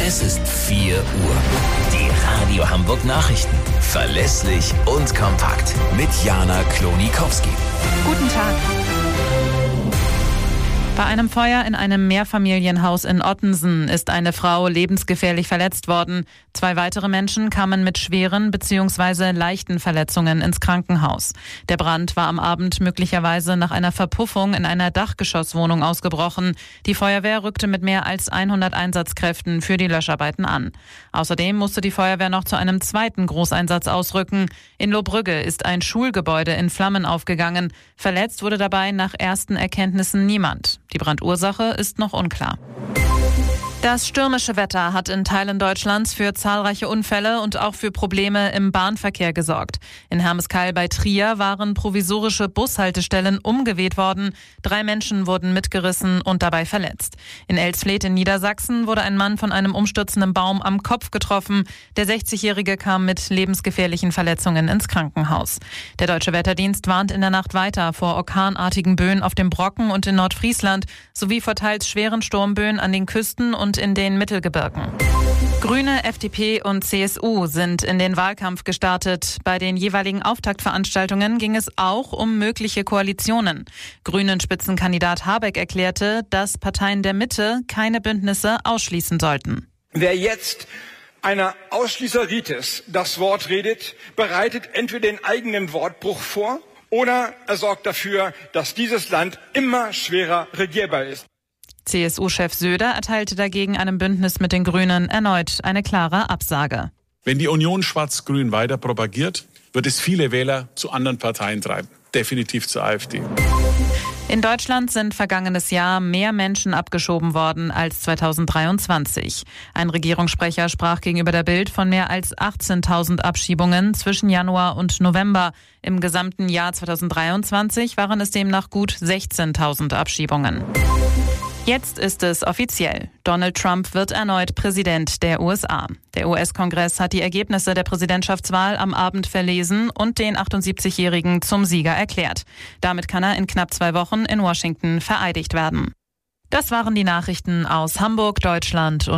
Es ist 4 Uhr. Die Radio Hamburg Nachrichten. Verlässlich und kompakt. Mit Jana Klonikowski. Guten Tag. Bei einem Feuer in einem Mehrfamilienhaus in Ottensen ist eine Frau lebensgefährlich verletzt worden. 2 weitere Menschen kamen mit schweren bzw. leichten Verletzungen ins Krankenhaus. Der Brand war am Abend möglicherweise nach einer Verpuffung in einer Dachgeschosswohnung ausgebrochen. Die Feuerwehr rückte mit mehr als 100 Einsatzkräften für die Löscharbeiten an. Außerdem musste die Feuerwehr noch zu einem zweiten Großeinsatz ausrücken. In Lohbrügge ist ein Schulgebäude in Flammen aufgegangen. Verletzt wurde dabei nach ersten Erkenntnissen niemand. Die Brandursache ist noch unklar. Das stürmische Wetter hat in Teilen Deutschlands für zahlreiche Unfälle und auch für Probleme im Bahnverkehr gesorgt. In Hermeskeil bei Trier waren provisorische Bushaltestellen umgeweht worden. 3 Menschen wurden mitgerissen und dabei verletzt. In Elsfleth in Niedersachsen wurde ein Mann von einem umstürzenden Baum am Kopf getroffen. Der 60-Jährige kam mit lebensgefährlichen Verletzungen ins Krankenhaus. Der Deutsche Wetterdienst warnt in der Nacht weiter vor orkanartigen Böen auf dem Brocken und in Nordfriesland sowie vor teils schweren Sturmböen an den Küsten und in den Mittelgebirgen. Grüne, FDP und CSU sind in den Wahlkampf gestartet. Bei den jeweiligen Auftaktveranstaltungen ging es auch um mögliche Koalitionen. Grünen-Spitzenkandidat Habeck erklärte, dass Parteien der Mitte keine Bündnisse ausschließen sollten. Wer jetzt einer Ausschließeritis das Wort redet, bereitet entweder den eigenen Wortbruch vor oder er sorgt dafür, dass dieses Land immer schwerer regierbar ist. CSU-Chef Söder erteilte dagegen einem Bündnis mit den Grünen erneut eine klare Absage. Wenn die Union Schwarz-Grün weiter propagiert, wird es viele Wähler zu anderen Parteien treiben. Definitiv zur AfD. In Deutschland sind vergangenes Jahr mehr Menschen abgeschoben worden als 2023. Ein Regierungssprecher sprach gegenüber der Bild von mehr als 18.000 Abschiebungen zwischen Januar und November. Im gesamten Jahr 2023 waren es demnach gut 16.000 Abschiebungen. Jetzt ist es offiziell. Donald Trump wird erneut Präsident der USA. Der US-Kongress hat die Ergebnisse der Präsidentschaftswahl am Abend verlesen und den 78-Jährigen zum Sieger erklärt. Damit kann er in knapp 2 Wochen in Washington vereidigt werden. Das waren die Nachrichten aus Hamburg, Deutschland und